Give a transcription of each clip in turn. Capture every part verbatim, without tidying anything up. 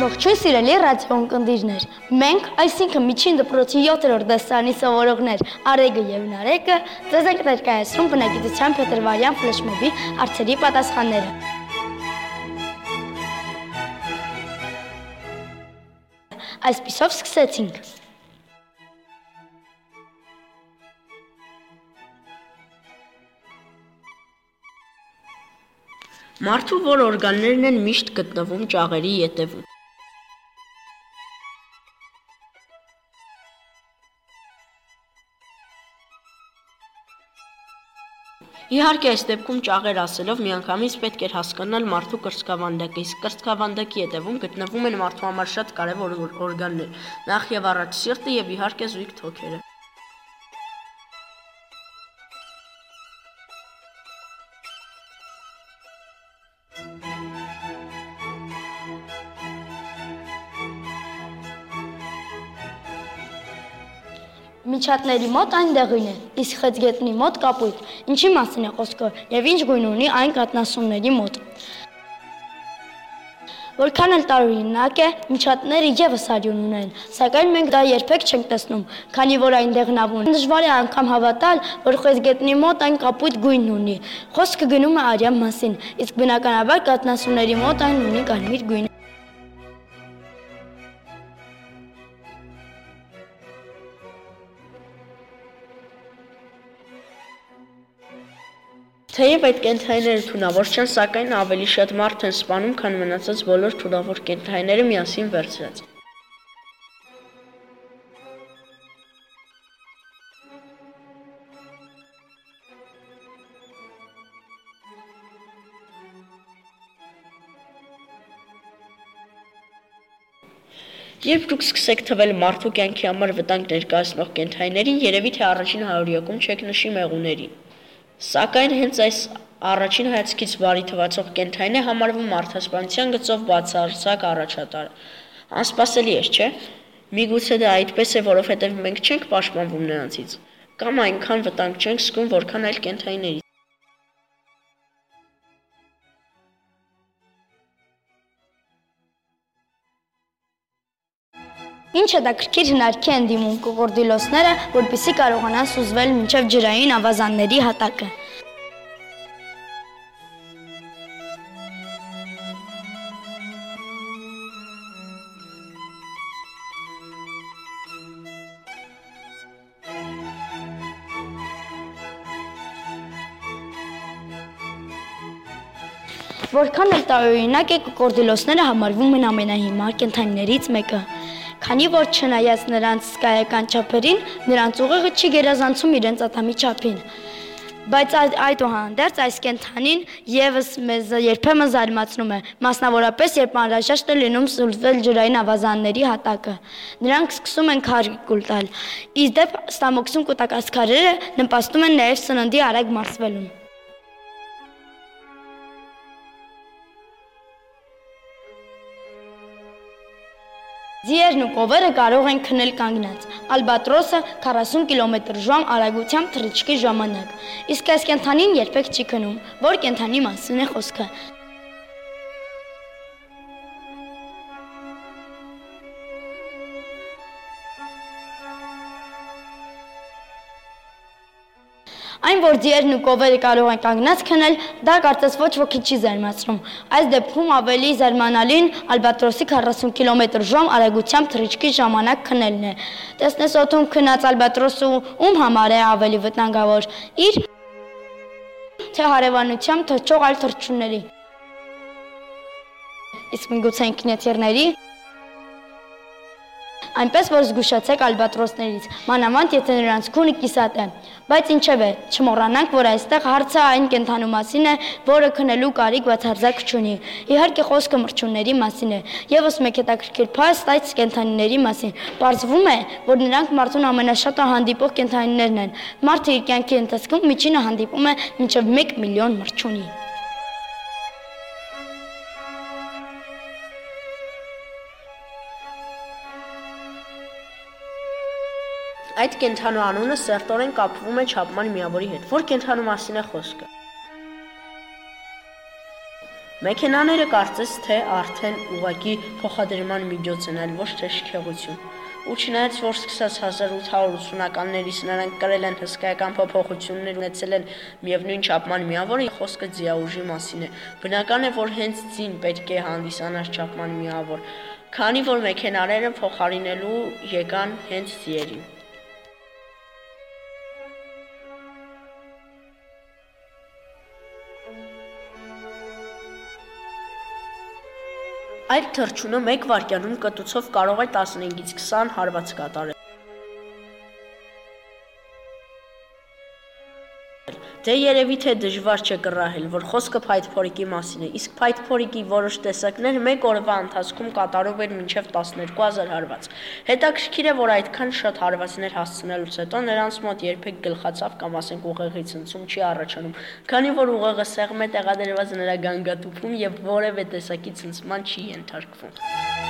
Ողջույն սիրելի ռադիո ընկերներ։ Մենք, այսինքն միջին դպրոցի յոթերորդ դասարանի սովորողներ Արեգը եւ Նարեկը, ձեզ ենք ներկայացնում բնագիտության փետրվարյան ֆլեշմոբի հարցերի պատասխանները։ Այսպիսով սկսեցինք։ Մարդու որ օրգաններն են միշտ գտնվում ճաղերի ետևում։ Իհարկե, այս դեպքում ճաղեր ասելով միանգամից պետք էր հասկանալ մարդու կրծքավանդակը, իսկ կրծքավանդակի ետևում գտնվում են մարդու համար շատ կարևոր օրգաններ, նախ եւ առաջ սիրտը եւ իհարկե զույգ թոքերը։ Միջատների մոտ այն դեղին է, իսկ խեցգետնի մոտ կապույտ, ինչի մասին է խոսքը և ինչ գույն ունի այն կաթնասունների մոտ։ Որքան էլ տարօրինակ է, միջատները ևս արյուն ունեն, սակայն մենք դա երբեք չենք տեսնում, քանի որ այն դեղնավուն է։ Դժվար է անգամ հավատալ, որ խեցգետնի մոտ այն կապույտ գույն ունի։ Խոսքը գնում է արյան մասին, իսկ բնականաբար կաթնասունների մոտ այն ունի կարմիր գույն։ Թեև այդ կենդանիները թունավոր չեն, սակայն ավելի շատ մարդ են սպանում, քան մնացած բոլոր թունավոր կենդանիները միասին վերցրած։ Երբ դուք սկսեք թվել մարդու կյանքի համար վտանգ ներկայացնող կենդանիներին, երևի թե առաջին հարյուրյակում չեք նշի մեղուներին։ Սակայն հենց այս առաջին հայացքից բարի թվացող կենդանին է համարվում մարդասպանության գծով բացարձակ առաջատար։ Անսպասելի է, չէ՞։ Միգուցե դա այդպես է, որովհետև մենք չենք պաշտպանվում նրանցից, կամ այնքան վտանգ չենք զգում, որքան այլ կենդանիներից։ Ինչ հետաքրքիր հնարքի են դիմում կոկորդիլոսները, որպեսզի կարողանան սուզվել մինչև ջրային ավազանների հատակը։ Որքան էլ տարօրինակ է, կոկորդիլոսները համարվում են ամենահիմար կենդանիներից մեկը։ Քանի որ չնայած նրանց զգայական չափերին, նրանց ուղեղը չի գերազանցում իրենց ատամի չափին։ Բայց այդուհանդերձ այս կենդանին ևս մեզ երբեմն զարմացնում է, մասնավորապես երբ անհրաժեշտ է լինում սուզվել ջրային ավազանների հատակը։ Նրանք սկսում են քարիկուլ տալ։ Ի դեպ ստամոքսում կուտակած քարերը նպաստում են նաև սննդի արագ մարսվելուն։ Ձիերն ու կովերը կարող են քնել կանգնած, ալբատրոսը քառասուն կիլոմետր ժամ արագությամբ թռիչքի ժամանակ, իսկ այս կենդանին երբեք չի քնում, որ կենդանի մասին է խոսքը։ Այն, որ ձիերն ու կովերը կարող են կանգնած քնել, դա կարծես ոչ ոքի չի զարմացնում։ Այս դեպքում ավելի զարմանալին ալբատրոսի քառասուն կիլոմետր ժամ արագությամբ թռիչքի ժամանակ քնելն է։ Տեսնես օդում քնած ալբատրոսը ում համար է ավելի վտանգավոր՝ իր, թե հարևանությամբ թռչող այլ թռչունների։ Իսկ միգուցե ինքնաթիռների։ Այնպես որ զգուշացեք ալբատրոսներից, մանավանդ եթե նրանց քունը կիսատ է։ Բայց ինչևէ, չմոռանանք, որ այստեղ հարցը այն կենդանու մասին է, որը քնելու կարիք բացարձակ չունի։ Իհարկե խոսքը մրջյունների մասին է։ Եվս մեկ հետաքրքիր փաստ այս կենդանիների մասին։ Պարզվում է, որ նրանք մարդուն ամենաշատը հանդիպող կենդանիներն են։ Մարդը իր կյանքի ընթացքում միջինը հանդիպում է մինչև մեկ միլիոն մրջյունի։ Այդ կենդանու անունը սերտորեն կապվում է չափման միավորի հետ, որ կենդանու մասին է խոսքը։ Մեքենաները կարծես թե արդեն ուղղակի փոխադրման միջոց են, այլ ոչ թե շքեղություն։ Ու չնայած որ սկսած հազար ութ հարյուր ութսունականներից նրանք կրել են հսկայական փոփոխություններ, ունեցել են միևնույն չափման միավորը, խոսքը ձիաուժի մասին է։ Բնական է, որ հենց ձին պետք է հանդիսանար չափման միավոր, քանի որ մեքենաները փոխարինելու եկան հենց ձիերին։ Այդ թռչունը մեկ վայրկյանում կտուցով կարող է տասնհինգից քսան հարված կատարել։ Դե երևի թե դժվար չէ կռահել, որ խոսքը փայտփորիկի մասին է, իսկ փայտփորիկի որոշ տեսակներ մեկ օրվա ընթացքում կատարում են մինչև տասներկու հազար հարված։ Հետաքրքիր է, որ այդքան շատ հարվածներ հասցնելուց հետո նրանց մոտ երբեք գլխացավ կամ ասենք ուղեղի ցնցում չի առաջանում, քանի որ ուղեղը սեղմ է տեղադրված նրա գանգատուփում եւ որևէ տեսակի ցնցման չի ենթարկվում։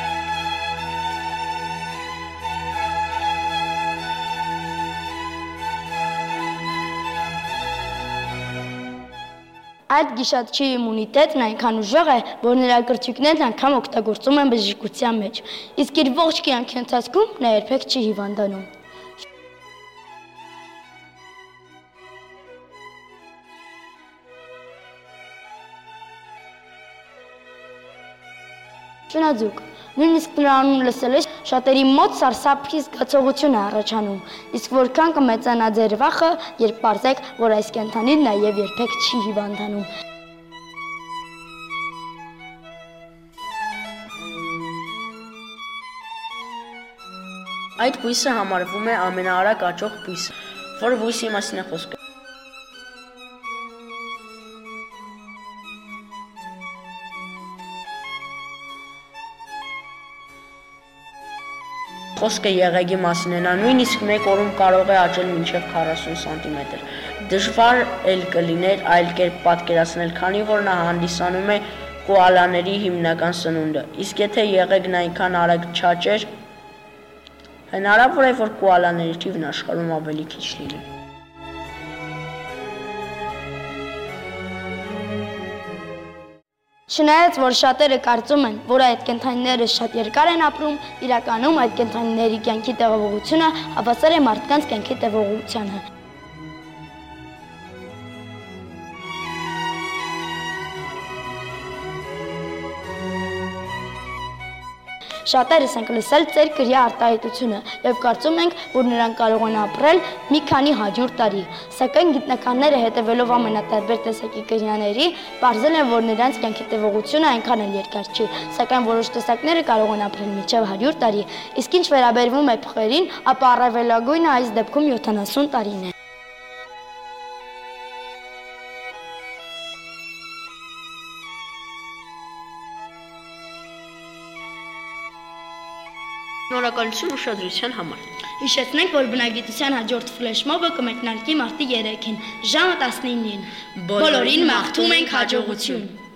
Այդ գիշատչի իմունիտետն այնքան ուժեղ է, որ նրա կրճիկներն անգամ օգտագործում են բժշկության մեջ, իսկ իր ողջ կյանքի ընթացքում նա երբեք չի հիվանդանում։ Շնաձուկ, նույնիսկ նրա անունը լսելիս շատերի մոտ սարսափի զգացողություն է առաջանում, իսկ որքան կմեծանա ձեր վախը, երբ պարզեք, որ այս կենդանին նաև երբեք չի հիվանդանում։ Այդ բույսը համարվում է ամենաարագ աճող բույսը, որ բույսի մասին է խոսքը։ Խոսքը եղեգի մասին է, նա նույնիսկ մեկ օրում կարող է աճել մինչև քառասուն սանտիմետր։ Դժվար էլ կլիներ այլ կերպ պատկերացնել, քանի որ նա հանդիսանում է կոալաների հիմնական սնունդը, իսկ եթե եղեգն այնքան արագ չաճեր, հնարավոր է, որ կոալաների թիվն աշխարհում ավելի քիչ լինի։ Չնայած որ շատերը կարծում են, որ այդ կենդանիները շատ երկար են ապրում, իրականում այդ կենդանիների կյանքի տևողությունը հավասար է մարդկանց կյանքի տևողությանը։ Շատերս ենք լսել ծեր կրյա արտահայտությունը եւ կարծում ենք, որ նրանք կարող են ապրել մի քանի հարյուր տարի, սակայն գիտնականները հետևելով ամենատարբեր տեսակի կրյաների, պարզել են, որ նրանց կյանքի տևողությունը այնքան էլ երկար չի, սակայն որոշ տեսակները կարող են ապրել մինչև հարյուր տարի, իսկ ինչ վերաբերվում է փղերին, ապա առավելագույնը այս դեպքում յոթանասուն տարին է։ Շնորհակալություն ուշադրության համար։ Հիշեցնենք, որ բնագիտության հաջորդ ֆլեշմոբը կմեկնարկի մարտի երեքին, ժամը տասնինին։ Բոլորին մաղթում ենք հաջողություն։